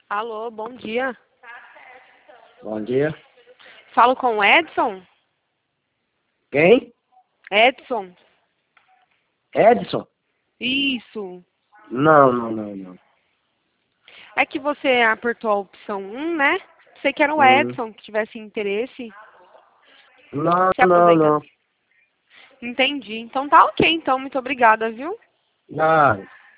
Alô, bom dia. Bom dia. Falo com o Edson? Quem? Edson? Edson? Isso. Não. É que você apertou a opção 1, né? Você que era o Hum, Edson, que tivesse interesse. Não, Se não, aposenta. não. Entendi. Então tá ok, então. Muito obrigada, viu? Não.